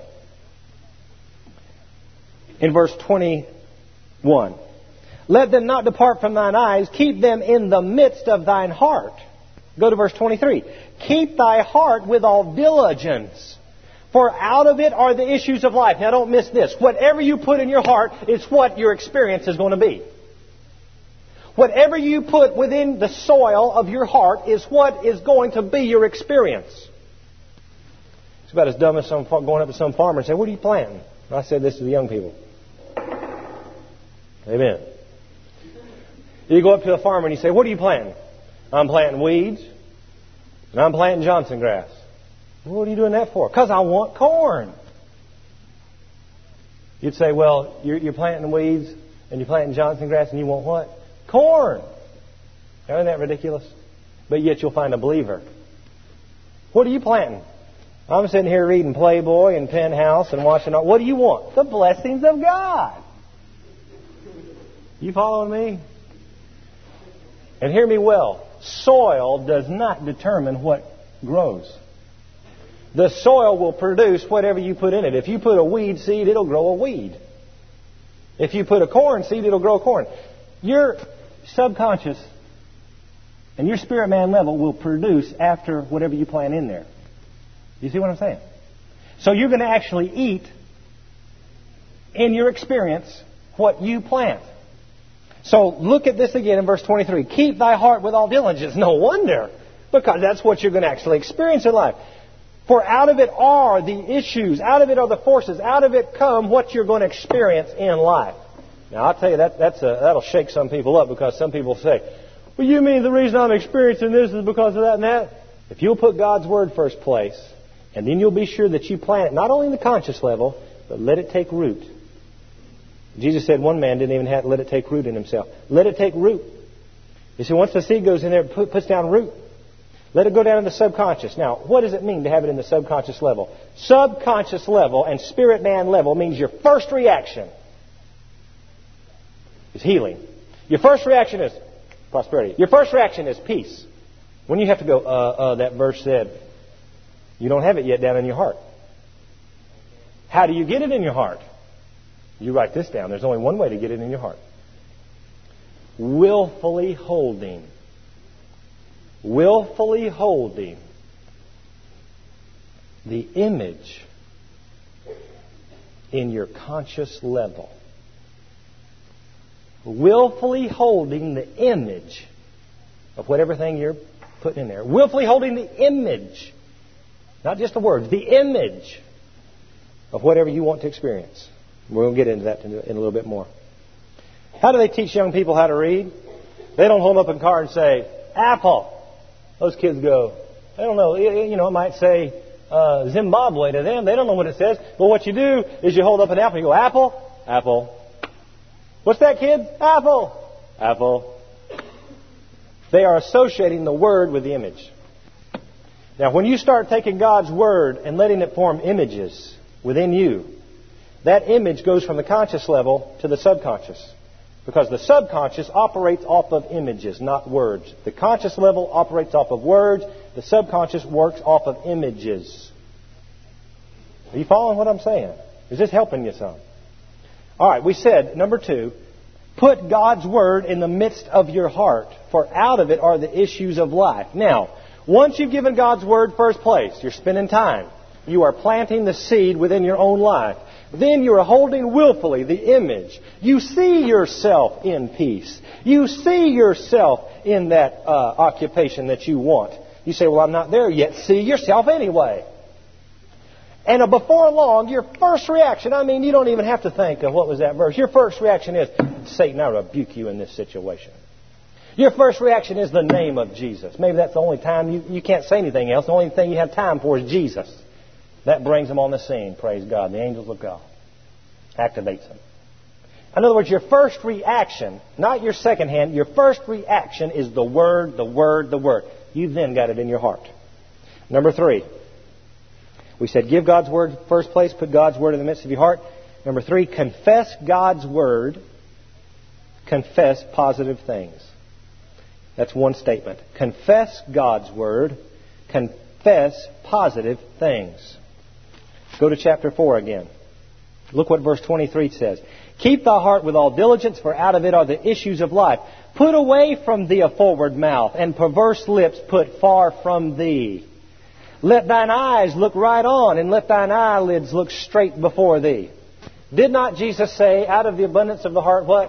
In verse twenty-one. Let them not depart from thine eyes, keep them in the midst of thine heart. Go to verse twenty-three. Keep thy heart with all diligence, for out of it are the issues of life. Now don't miss this. Whatever you put in your heart is what your experience is going to be. Whatever you put within the soil of your heart is what is going to be your experience. It's about as dumb as some going up to some farmer and saying, "What are you planting?" I said this to the young people. Amen. You go up to a farmer and you say, "What are you planting?" "I'm planting weeds, and I'm planting Johnson grass." "Well, what are you doing that for?" "Because I want corn." You'd say, "Well, you're, you're planting weeds, and you're planting Johnson grass, and you want what?" "Corn." Now, isn't that ridiculous? But yet you'll find a believer. "What are you planting?" "I'm sitting here reading Playboy and Penthouse and watching all." "What do you want?" "The blessings of God." You following me? And hear me well. Soil does not determine what grows. The soil will produce whatever you put in it. If you put a weed seed, it'll grow a weed. If you put a corn seed, it'll grow corn. Your subconscious and your spirit man level will produce after whatever you plant in there. You see what I'm saying? So you're going to actually eat in your experience what you plant. So look at this again in verse twenty-three. Keep thy heart with all diligence. No wonder, because that's what you're going to actually experience in life. For out of it are the issues, out of it are the forces, out of it come what you're going to experience in life. Now I'll tell you, that that's a, that'll shake some people up, because some people say, "Well, you mean the reason I'm experiencing this is because of that and that?" If you'll put God's Word first place, and then you'll be sure that you plant it, not only in the conscious level, but let it take root. Jesus said one man didn't even have to let it take root in himself. Let it take root. You see, once the seed goes in there, it puts down root. Let it go down in the subconscious. Now, what does it mean to have it in the subconscious level? Subconscious level and spirit man level means your first reaction is healing. Your first reaction is prosperity. Your first reaction is peace. When you have to go, uh, uh, that verse said, you don't have it yet down in your heart. How do you get it in your heart? You write this down. There's only one way to get it in your heart. Willfully holding. Willfully holding the image in your conscious level. Willfully holding the image of whatever thing you're putting in there. Willfully holding the image. Not just the words. The image of whatever you want to experience. We're going to get into that in a little bit more. How do they teach young people how to read? They don't hold up a car and say, "Apple." Those kids go, they don't know. You know, it might say uh, Zimbabwe to them. They don't know what it says. But what you do is you hold up an apple and you go, "Apple, apple." "What's that, kid?" "Apple, apple." They are associating the word with the image. Now, when you start taking God's Word and letting it form images within you, that image goes from the conscious level to the subconscious. Because the subconscious operates off of images, not words. The conscious level operates off of words. The subconscious works off of images. Are you following what I'm saying? Is this helping you some? All right, we said, number two, put God's Word in the midst of your heart, for out of it are the issues of life. Now, once you've given God's Word first place, you're spending time. You are planting the seed within your own life. Then you are holding willfully the image. You see yourself in peace. You see yourself in that uh, occupation that you want. You say, "Well, I'm not there yet." See yourself anyway. And uh, before long, your first reaction, I mean, you don't even have to think of what was that verse. Your first reaction is, "Satan, I rebuke you in this situation." Your first reaction is the name of Jesus. Maybe that's the only time you, you can't say anything else. The only thing you have time for is Jesus. That brings them on the scene, praise God. The angels of God activates them. In other words, your first reaction, not your second hand, your first reaction is the Word, the Word, the Word. You've then got it in your heart. Number three, we said give God's Word first place, put God's Word in the midst of your heart. Number three, confess God's Word, confess positive things. That's one statement. Confess God's Word, confess positive things. Go to chapter four again. Look what verse twenty-three says. Keep thy heart with all diligence, for out of it are the issues of life. Put away from thee a forward mouth, and perverse lips put far from thee. Let thine eyes look right on, and let thine eyelids look straight before thee. Did not Jesus say, out of the abundance of the heart, what?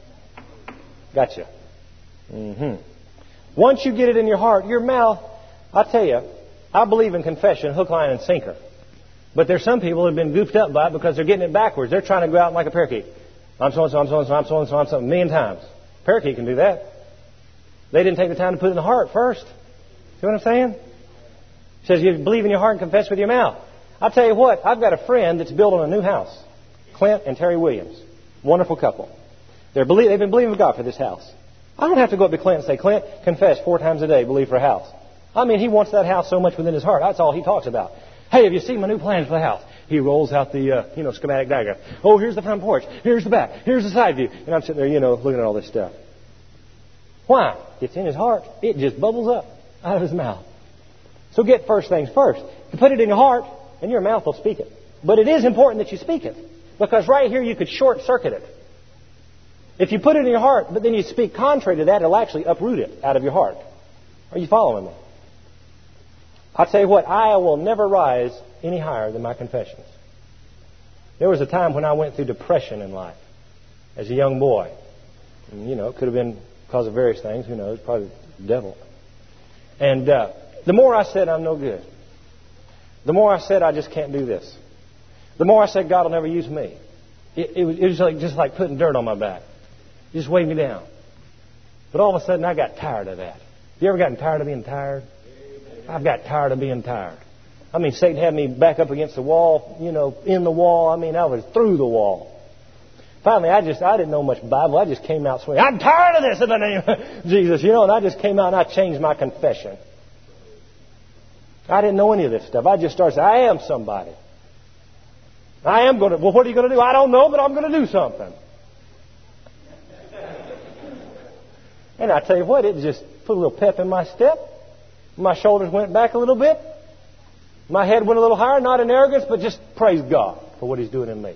Gotcha. Mm-hmm. Once you get it in your heart, your mouth, I tell you, I believe in confession, hook, line, and sinker. But there's some people who have been goofed up by it because they're getting it backwards. They're trying to go out like a parakeet. I'm so-and-so, I'm so-and-so, I'm so-and-so, I'm so-and-so, a million times. Parakeet can do that. They didn't take the time to put it in the heart first. See what I'm saying? It says you believe in your heart and confess with your mouth. I'll tell you what, I've got a friend that's building a new house. Clint and Terry Williams. Wonderful couple. They're believe, they've been believing with God for this house. I don't have to go up to Clint and say, Clint, confess four times a day, believe for a house. I mean, he wants that house so much within his heart. That's all he talks about. Hey, have you seen my new plans for the house? He rolls out the, uh, you know, schematic diagram. Oh, here's the front porch. Here's the back. Here's the side view. And I'm sitting there, you know, looking at all this stuff. Why? It's in his heart. It just bubbles up out of his mouth. So get first things first. You put it in your heart, and your mouth will speak it. But it is important that you speak it. Because right here you could short circuit it. If you put it in your heart, but then you speak contrary to that, it'll actually uproot it out of your heart. Are you following me? I'll tell you what, I will never rise any higher than my confessions. There was a time when I went through depression in life as a young boy. And, you know, it could have been because of various things. Who knows? Probably the devil. And uh, the more I said I'm no good, the more I said I just can't do this, the more I said God will never use me. It, it was, it was like, just like putting dirt on my back. It just weighed me down. But all of a sudden I got tired of that. You ever gotten tired of being tired? I've got tired of being tired. I mean, Satan had me back up against the wall, you know, in the wall. I mean, I was through the wall. Finally, I just, I didn't know much Bible. I just came out swinging. I'm tired of this in the name of Jesus, you know, and I just came out and I changed my confession. I didn't know any of this stuff. I just started saying, I am somebody. I am going to, well, what are you going to do? I don't know, but I'm going to do something. And I tell you what, it just put a little pep in my step. My shoulders went back a little bit. My head went a little higher, not in arrogance, but just praise God for what He's doing in me.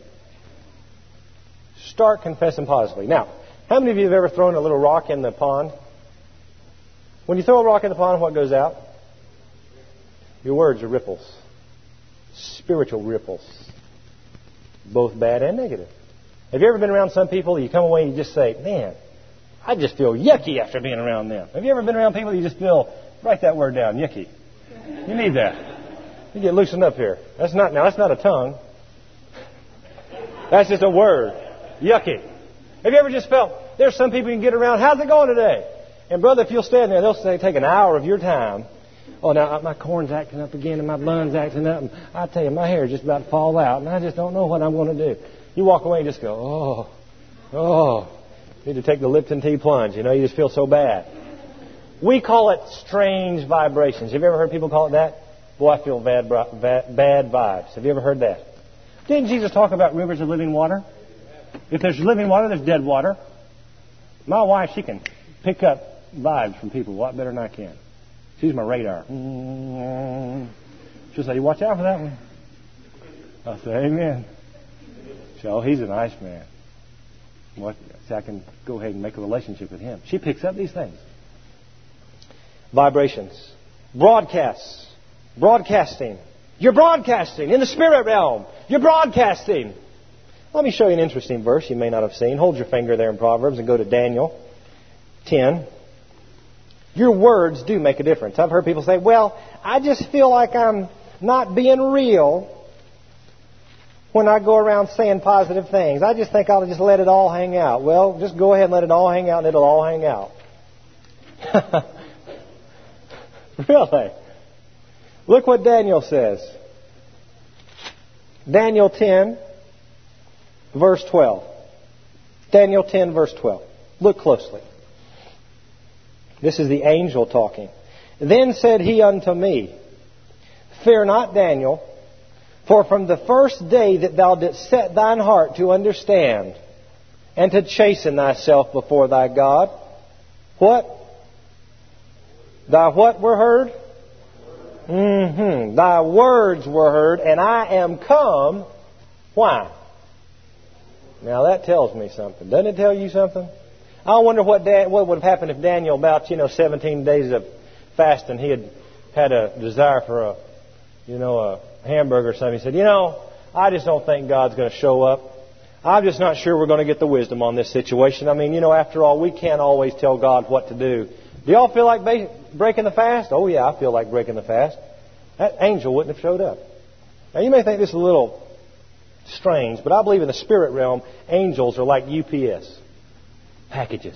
Start confessing positively. Now, how many of you have ever thrown a little rock in the pond? When you throw a rock in the pond, what goes out? Your words are ripples. Spiritual ripples. Both bad and negative. Have you ever been around some people, you come away and you just say, man, I just feel yucky after being around them. Have you ever been around people you just feel, write that word down, yucky. You need that. You get loosened up here. That's not, now that's not a tongue. That's just a word. Yucky. Have you ever just felt, there's some people you can get around, how's it going today? And brother, if you'll stand there, they'll say, take an hour of your time. Oh, now my corn's acting up again and my blund's acting up. And I tell you, my hair is just about to fall out and I just don't know what I'm going to do. You walk away and just go, oh, oh. You need to take the Lipton tea plunge. You know, you just feel so bad. We call it strange vibrations. Have you ever heard people call it that? Boy, I feel bad, bad, bad vibes. Have you ever heard that? Didn't Jesus talk about rivers of living water? If there's living water, there's dead water. My wife, she can pick up vibes from people a lot better than I can. She's my radar. She'll say, watch out for that one. I'll say, amen. So he's a nice man. What? So I can go ahead and make a relationship with him. She picks up these things. Vibrations. Broadcasts. Broadcasting. You're broadcasting in the spirit realm. You're broadcasting. Let me show you an interesting verse you may not have seen. Hold your finger there in Proverbs and go to Daniel ten. Your words do make a difference. I've heard people say, well, I just feel like I'm not being real when I go around saying positive things. I just think I'll just let it all hang out. Well, just go ahead and let it all hang out and it'll all hang out. Really? Look what Daniel says. Daniel ten, verse twelve. Daniel ten, verse twelve. Look closely. This is the angel talking. Then said he unto me, Fear not, Daniel, for from the first day that thou didst set thine heart to understand and to chasten thyself before thy God, what? Thy what were heard? Mm-hmm. Thy words were heard, and I am come. Why? Now that tells me something. Doesn't it tell you something? I wonder what Dan, what would have happened if Daniel, about, you know, seventeen days of fasting, he had had a desire for a, you know, a hamburger or something. He said, you know, I just don't think God's going to show up. I'm just not sure we're going to get the wisdom on this situation. I mean, you know, after all, we can't always tell God what to do. Do y'all feel like ba- breaking the fast? Oh, yeah, I feel like breaking the fast. That angel wouldn't have showed up. Now, you may think this is a little strange, but I believe in the spirit realm, angels are like U P S. Packages.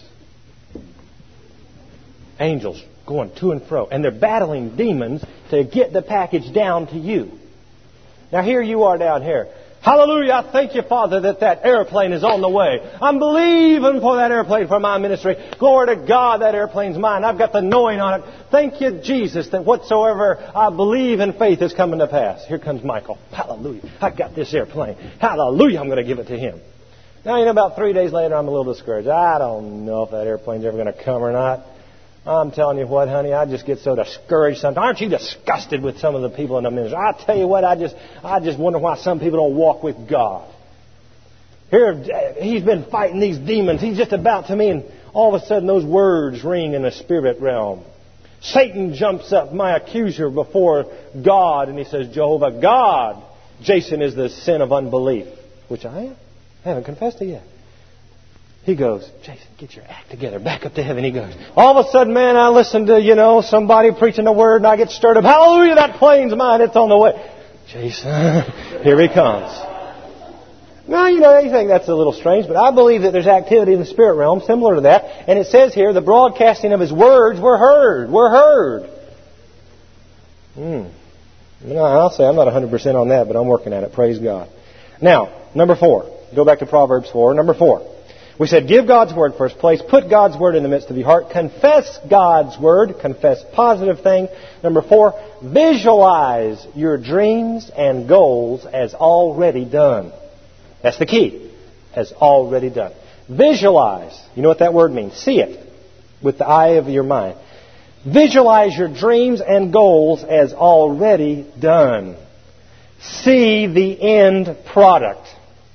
Angels going to and fro. And they're battling demons to get the package down to you. Now here you are down here. Hallelujah, I thank you, Father, that that airplane is on the way. I'm believing for that airplane for my ministry. Glory to God, that airplane's mine. I've got the knowing on it. Thank you, Jesus, that whatsoever I believe in faith is coming to pass. Here comes Michael. Hallelujah. I got this airplane. Hallelujah, I'm going to give it to him. Now, you know, about three days later, I'm a little discouraged. I don't know if that airplane's ever going to come or not. I'm telling you what, honey, I just get so discouraged sometimes. Aren't you disgusted with some of the people in the ministry? I tell you what, I just, I just wonder why some people don't walk with God. Here, he's been fighting these demons. He's just about to me, and all of a sudden those words ring in the spirit realm. Satan jumps up, my accuser, before God, and he says, Jehovah God, Jason is the sin of unbelief, which I am. I haven't confessed it yet. He goes, Jason, get your act together. Back up to heaven. He goes, all of a sudden, man, I listen to, you know, somebody preaching the word and I get stirred up. Hallelujah, that plane's mine. It's on the way. Jason, here he comes. Now, you know, you think that's a little strange, but I believe that there's activity in the spirit realm similar to that. And it says here, the broadcasting of his words were heard. Were heard. Hmm. You know, I'll say I'm not one hundred percent on that, but I'm working at it. Praise God. Now, number four. Go back to Proverbs four. Number four. We said, give God's Word first place. Put God's Word in the midst of your heart. Confess God's Word. Confess positive thing. Number four, visualize your dreams and goals as already done. That's the key. As already done. Visualize. You know what that word means? See it with the eye of your mind. Visualize your dreams and goals as already done. See the end product.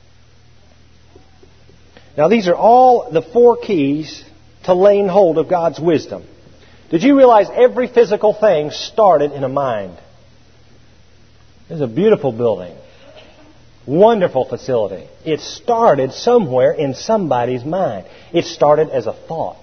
Now, these are all the four keys to laying hold of God's wisdom. Did you realize every physical thing started in a mind? There's a beautiful building. Wonderful facility. It started somewhere in somebody's mind. It started as a thought.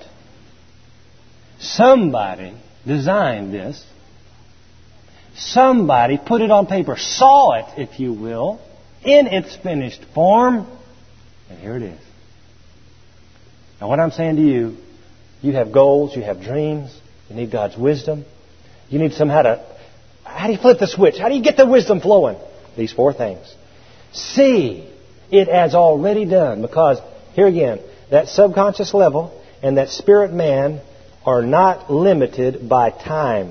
Somebody designed this. Somebody put it on paper, saw it, if you will, in its finished form, and here it is. Now, what I'm saying to you, you have goals, you have dreams, you need God's wisdom. You need somehow to, how do you flip the switch? How do you get the wisdom flowing? These four things. See it as already done, because, here again, that subconscious level and that spirit man are not limited by time.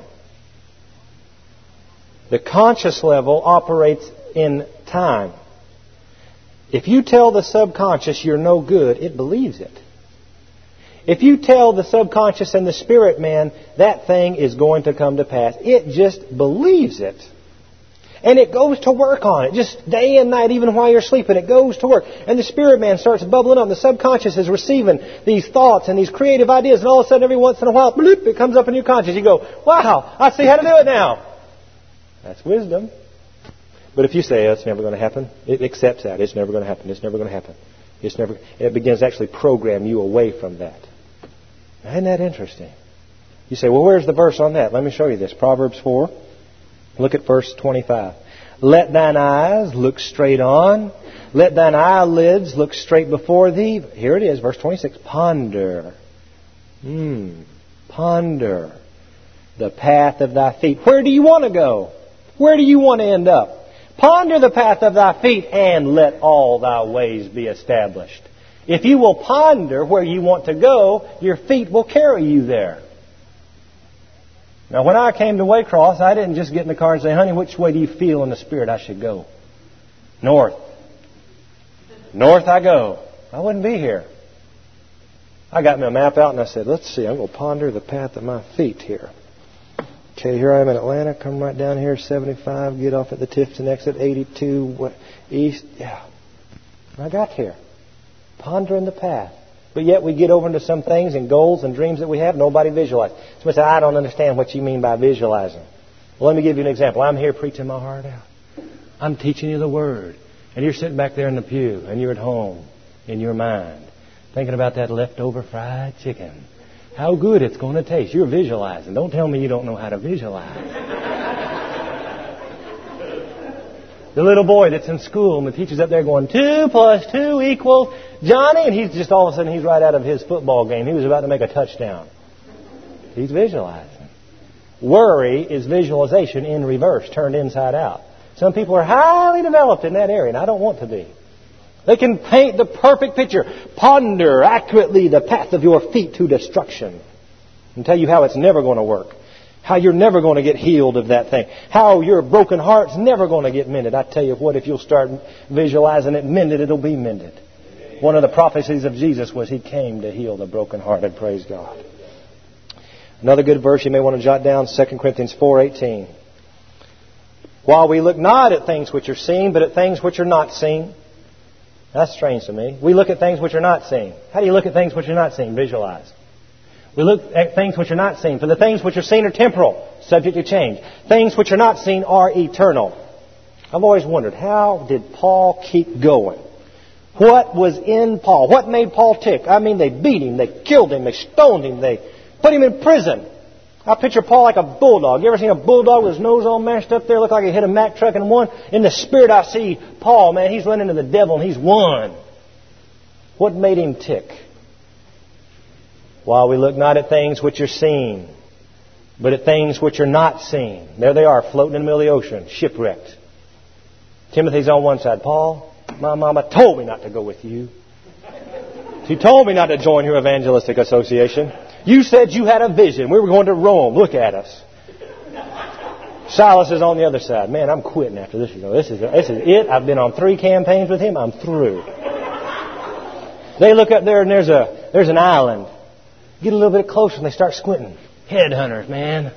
The conscious level operates in time. If you tell the subconscious you're no good, it believes it. If you tell the subconscious and the spirit man that thing is going to come to pass, it just believes it. And it goes to work on it, just day and night, even while you're sleeping. It goes to work. And the spirit man starts bubbling up. The subconscious is receiving these thoughts and these creative ideas. And all of a sudden, every once in a while, bloop, it comes up in your conscious. You go, wow, I see how to do it now. That's wisdom. But if you say, oh, it's never going to happen, it accepts that. It's never going to happen. It's never going to happen. It's never. It begins to actually program you away from that. Isn't that interesting? You say, well, where's the verse on that? Let me show you this. Proverbs four. Look at verse twenty-five. Let thine eyes look straight on. Let thine eyelids look straight before thee. Here it is, verse twenty-six. Ponder. Hmm. Ponder the path of thy feet. Where do you want to go? Where do you want to end up? Ponder the path of thy feet, and let all thy ways be established. If you will ponder where you want to go, your feet will carry you there. Now, when I came to Waycross, I didn't just get in the car and say, honey, which way do you feel in the Spirit I should go? North. North I go. I wouldn't be here. I got my map out and I said, let's see, I'm going to ponder the path of my feet here. Okay, here I am in Atlanta. Come right down here, seventy-five, get off at the Tifton exit, eighty-two, what, east. Yeah. And I got here. Pondering the path. But yet we get over into some things and goals and dreams that we have, nobody visualizes. Somebody says, I don't understand what you mean by visualizing. Well, let me give you an example. I'm here preaching my heart out. I'm teaching you the Word. And you're sitting back there in the pew, and you're at home in your mind, thinking about that leftover fried chicken. How good it's going to taste. You're visualizing. Don't tell me you don't know how to visualize. The little boy that's in school, and the teacher's up there going, two plus two equals Johnny, and he's just all of a sudden, he's right out of his football game. He was about to make a touchdown. He's visualizing. Worry is visualization in reverse, turned inside out. Some people are highly developed in that area, and I don't want to be. They can paint the perfect picture. Ponder accurately the path of your feet to destruction. And tell you how it's never going to work. How you're never going to get healed of that thing. How your broken heart's never going to get mended. I tell you what, if you'll start visualizing it mended, it'll be mended. One of the prophecies of Jesus was He came to heal the brokenhearted. Praise God. Another good verse you may want to jot down, Second Corinthians four eighteen. While we look not at things which are seen, but at things which are not seen. That's strange to me. We look at things which are not seen. How do you look at things which are not seen? Visualize. We look at things which are not seen. For the things which are seen are temporal, subject to change. Things which are not seen are eternal. I've always wondered, how did Paul keep going? What was in Paul? What made Paul tick? I mean, they beat him, they killed him, they stoned him, they put him in prison. I picture Paul like a bulldog. You ever seen a bulldog with his nose all mashed up there? Look like he hit a Mack truck and won. In the Spirit I see Paul, man, he's running to the devil and he's won. What made him tick? While we look not at things which are seen, but at things which are not seen. There they are, floating in the middle of the ocean, shipwrecked. Timothy's on one side. Paul, my mama told me not to go with you. She told me not to join your evangelistic association. You said you had a vision. We were going to Rome. Look at us. Silas is on the other side. Man, I'm quitting after this. This is, this is it. I've been on three campaigns with him. I'm through. They look up there and there's a there's an island. Get a little bit closer and they start squinting. Headhunters, man.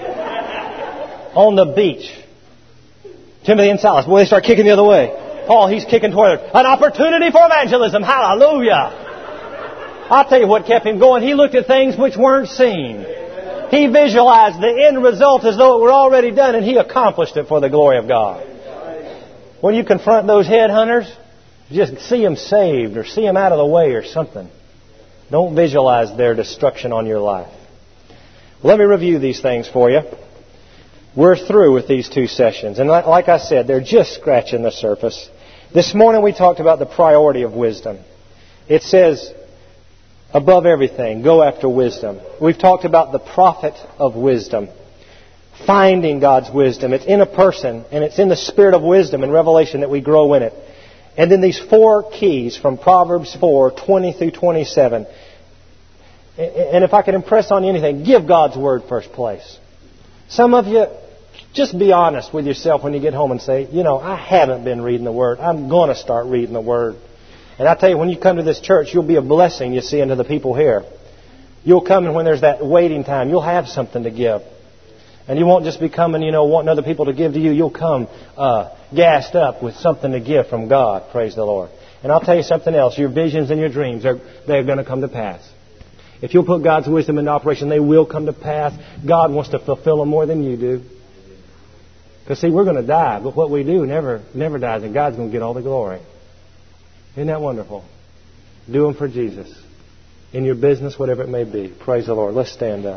On the beach. Timothy and Silas, boy, they start kicking the other way. Paul, he's kicking toward it. An opportunity for evangelism. Hallelujah. I'll tell you what kept him going. He looked at things which weren't seen. He visualized the end result as though it were already done, and he accomplished it for the glory of God. When you confront those headhunters, just see them saved or see them out of the way or something. Don't visualize their destruction on your life. Let me review these things for you. We're through with these two sessions. And like I said, they're just scratching the surface. This morning we talked about the priority of wisdom. It says, above everything, go after wisdom. We've talked about the profit of wisdom. Finding God's wisdom. It's in a person, and it's in the spirit of wisdom and revelation that we grow in it. And then these four keys from Proverbs four, twenty through twenty-seven. And if I could impress on you anything, give God's Word first place. Some of you, just be honest with yourself when you get home and say, you know, I haven't been reading the Word. I'm going to start reading the Word. And I tell you, when you come to this church, you'll be a blessing, you see, unto the people here. You'll come, and when there's that waiting time, you'll have something to give. And you won't just be coming, you know, wanting other people to give to you. You'll come uh, gassed up with something to give from God. Praise the Lord. And I'll tell you something else. Your visions and your dreams, are they're going to come to pass. If you'll put God's wisdom into operation, they will come to pass. God wants to fulfill them more than you do. Because, see, we're going to die, but what we do never never dies, and God's going to get all the glory. Isn't that wonderful? Do them for Jesus. In your business, whatever it may be. Praise the Lord. Let's stand up.